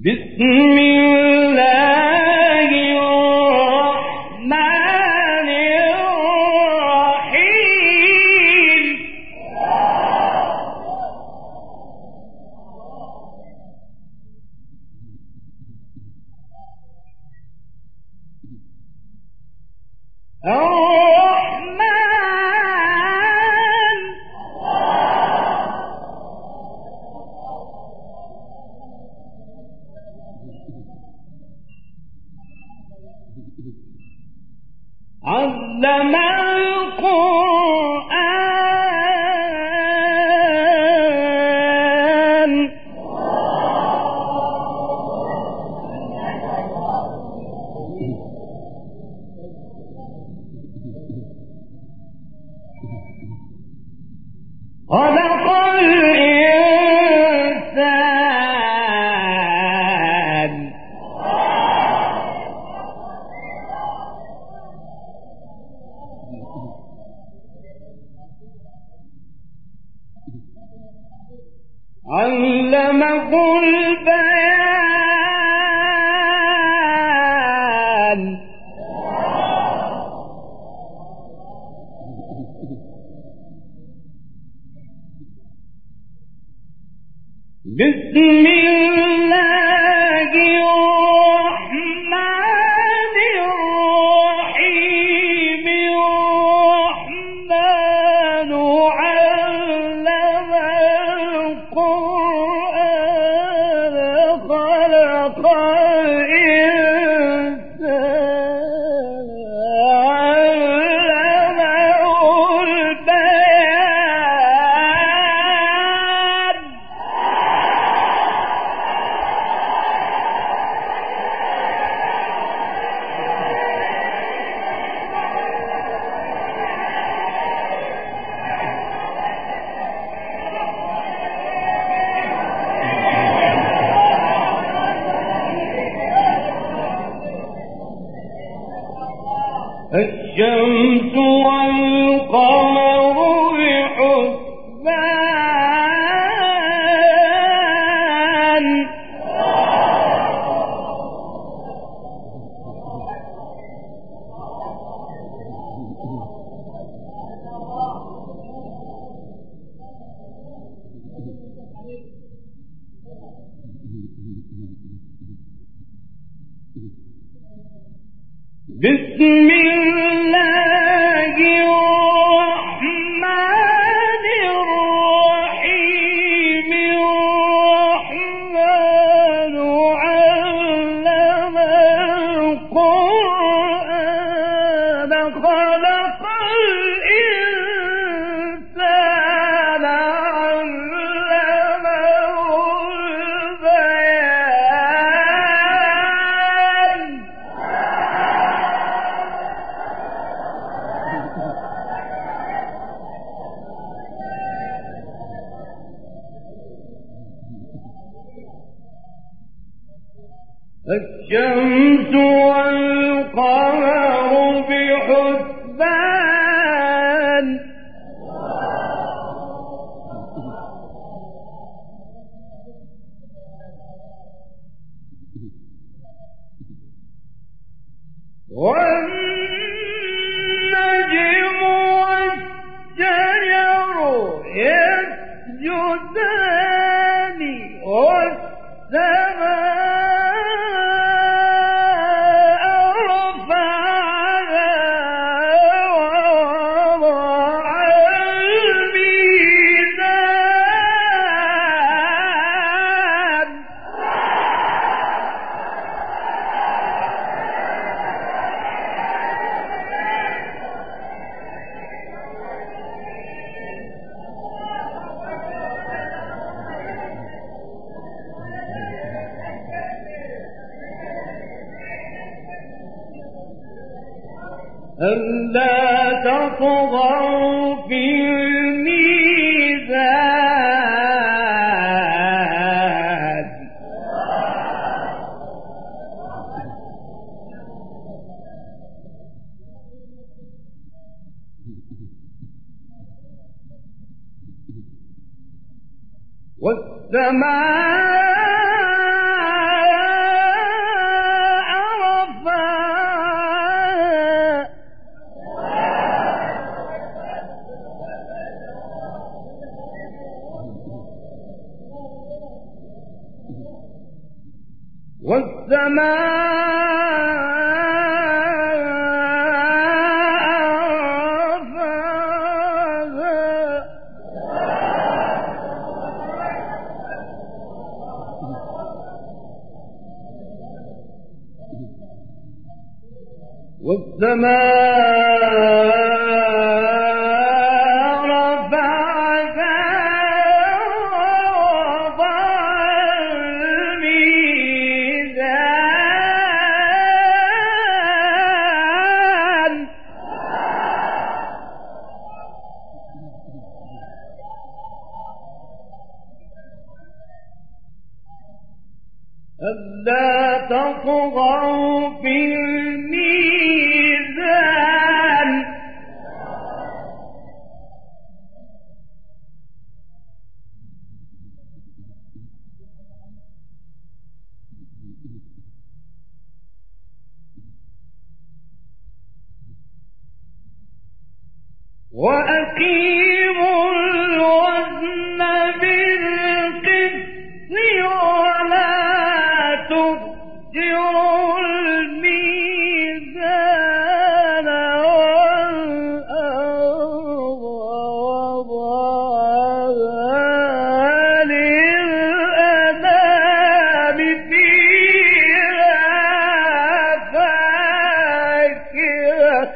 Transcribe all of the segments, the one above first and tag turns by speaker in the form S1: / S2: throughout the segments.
S1: بسم الله الرحمن الرحيم علم القرآن خلق الإنسان علمه البيان بسم الله الرحمن الرحيم الرحمن علم القرآن خلق الإنسان علمه البيان الشمس والقمر بحسبان بسم الله الرحمن الرحيم الرحمن علم القرآن خلق الإنسان علمه البيان الشمس والقمر بحسبان والنجم والشجر يسجدان والسماء رفعها ووضع الميزان ألا تطغوا في الميزان والسماء والسماء رفعها ووضع الميزان ألا تطغوا في الميزان وأقيموا الوزن بالقسط ولا تخسروا الميزان والأرض وضعها للأنام فيها فاكهة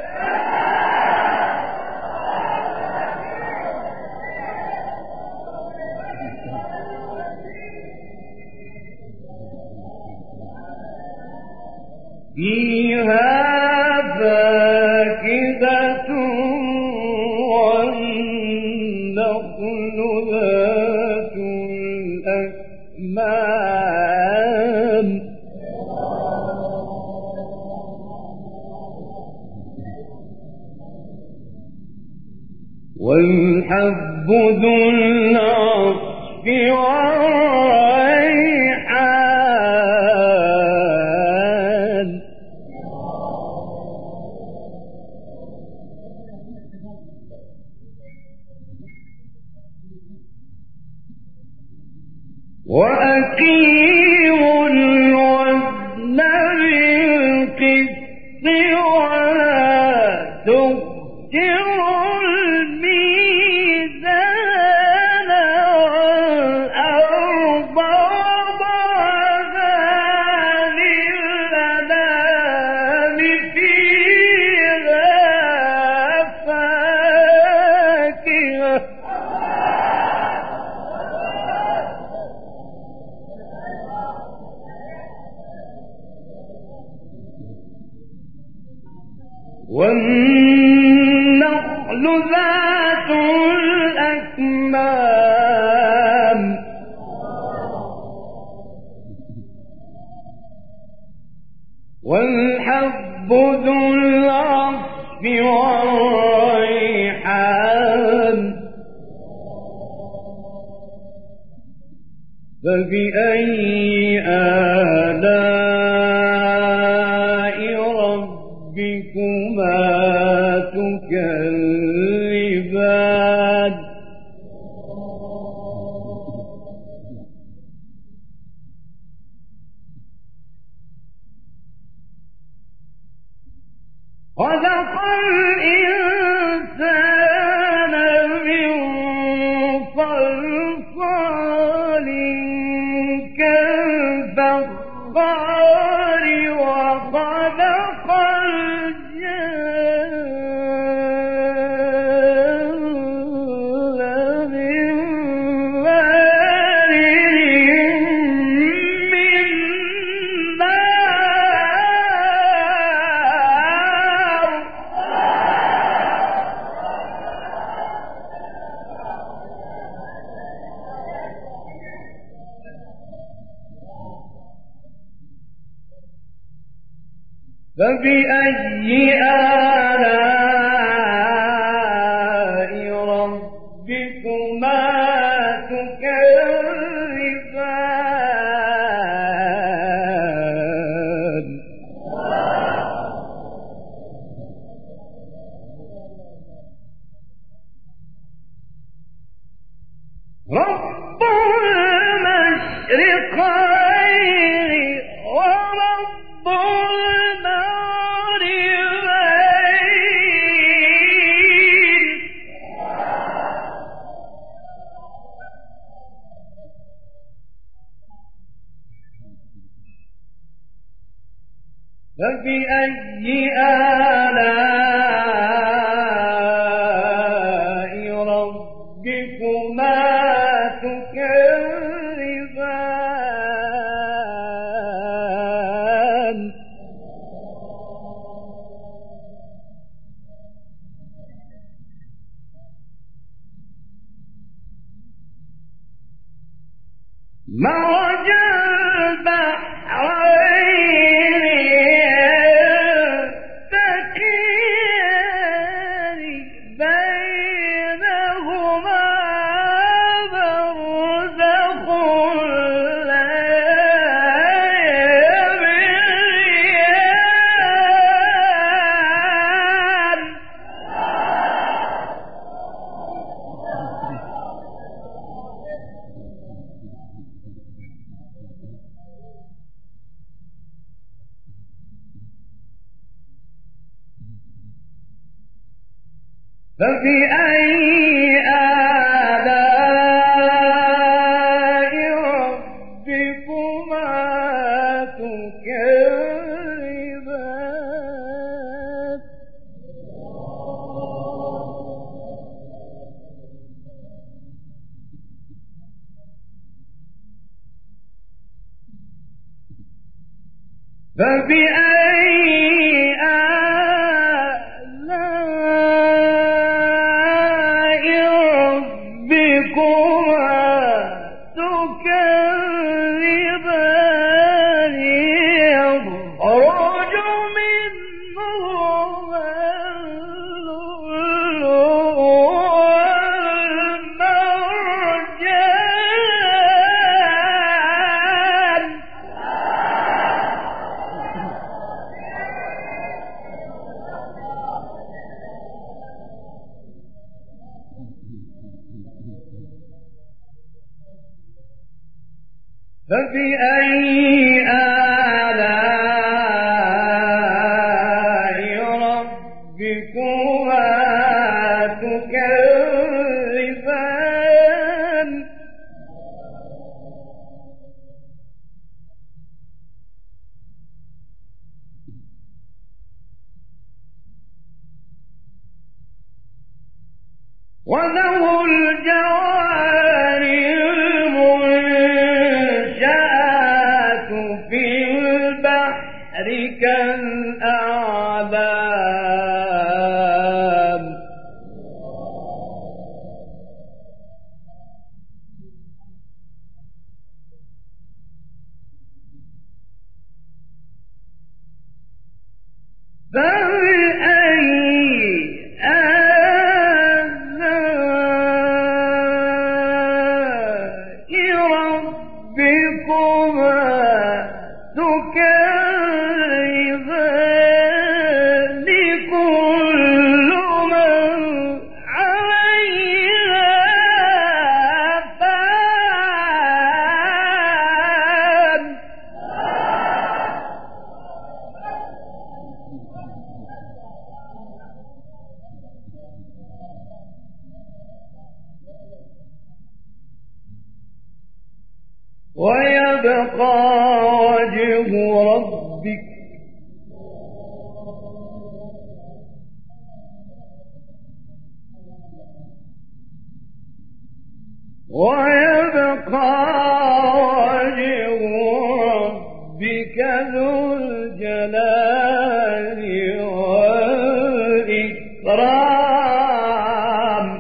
S1: فيها فاكهة والنخل ذات الأكمام والحب ذو العصف والريحان وأقيموا الوزن بالقسط ولا تخسروا الميزان والأرض وضعها للأنام فيها فاكهة والنخل ذات الأكمام والحب ذو العصف والريحان فبأي آلاء ربكما تكذبان خلق الإنسان من صلصال كالفخار وخلق الجن من مارج من نار فبأي آلاء ربكما تكذبان رب المشرقين فبأي آلاء ربكما تكذبان مرج البحرين يلتقيان بينهما برزخ لا يبغيان فبأي آلاء ربكما تكذبان فبأي آلاء ربكما تكذبان يخرج منهما اللؤلؤ والمرجان فبأي آلاء ربكما تكذبان وله الجوار المنشآت في البحر كالأعلام فبأي آلاء ربكما تكذبان كل من عليها فان ويبقى وجه ربك ذو الجلال والإكرام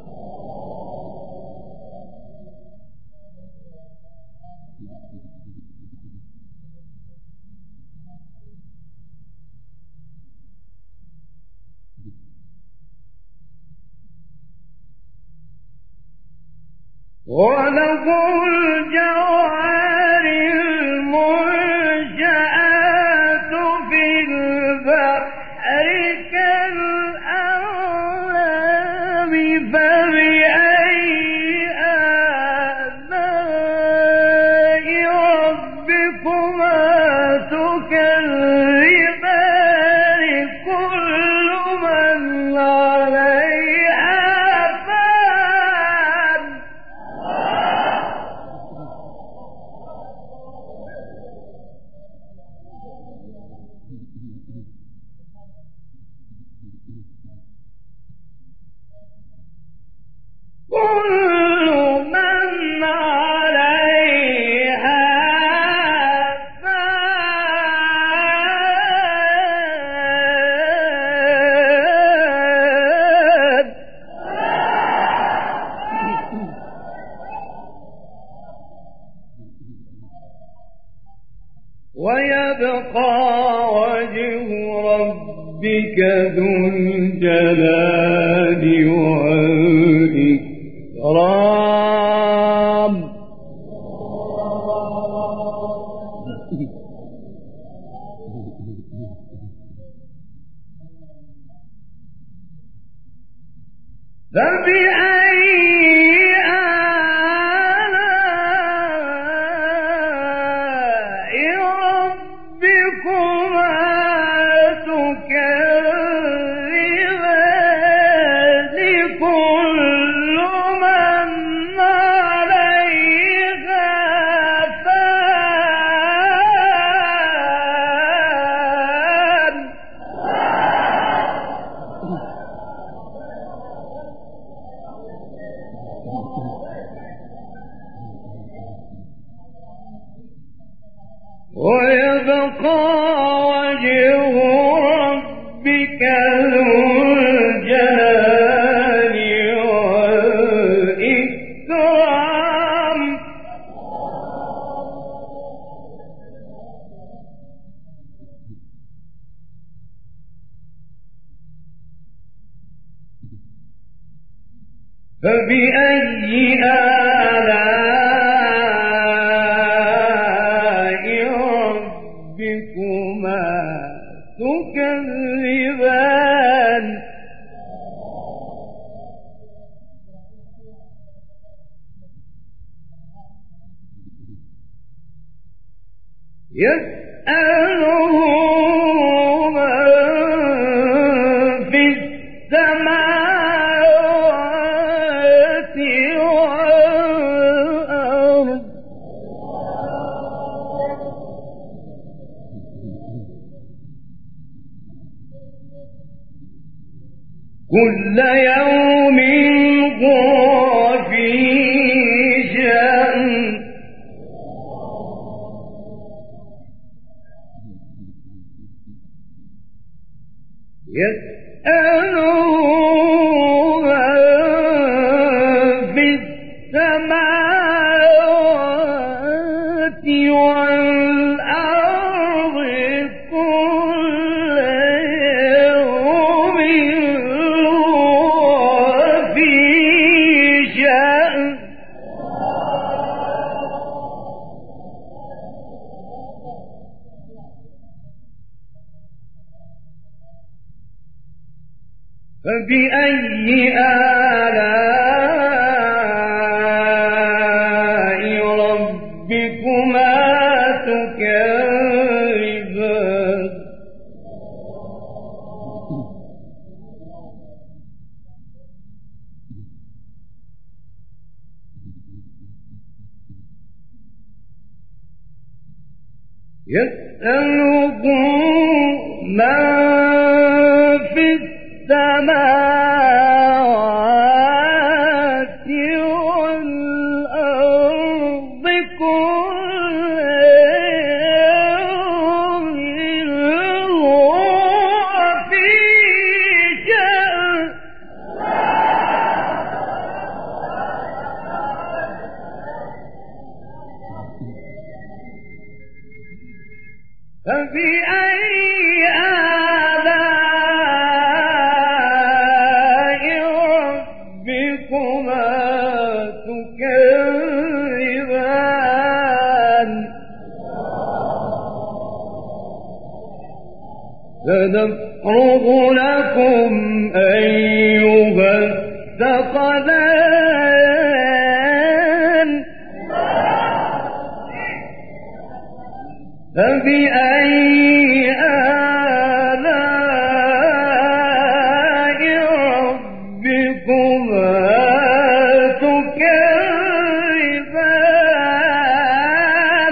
S1: وله الجوار المنشآت في البحر كالأعلام فبأي آلاء ربكما تكذبان كل من عليها فان ويبقى وجه ربك ذو الجلال والإكرام. فبأي آلاء ربكما تكذبان كل من عليها فان. ويبقى وجه ربك ذو الجلال والإكرام. فبأي آلاء ربكما تكذبان. يسأله من في السماوات والأرض كل يوم هو في شأن. يسأله من في السماوات والأرض كل يوم هو في شأن. فبأي آلاء ربكما تكذبان. يسأله من في السماوات والأرض كل يوم هو في شأن. فبأي آلاء ربكما تكذبان. سنفرغ لكم أيها الثقلان. فبأي آلاء ربكما تكذبان.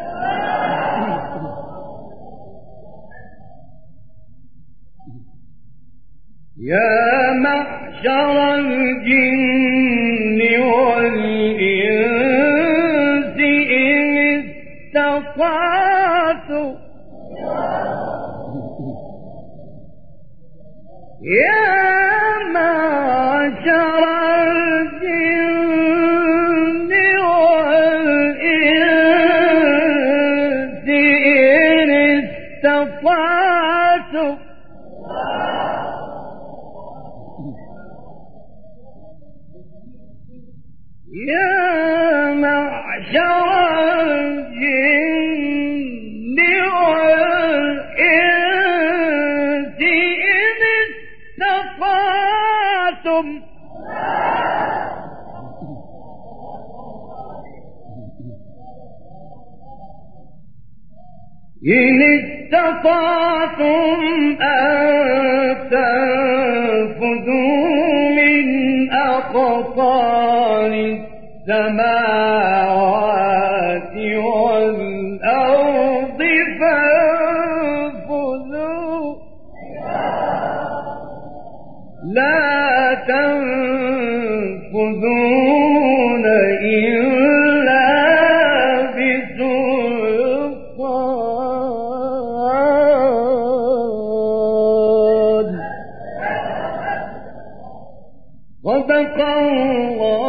S1: يا معشر الجن والإنس إن استطعتم يا معشر الجن والإنس إن استطعتم يا معشر الجن والإنس إن استطعتم أن تنفذوا من أقطار السماوات والأرض فانفذوا لا تنفذون إلا بسلطان. صدق الله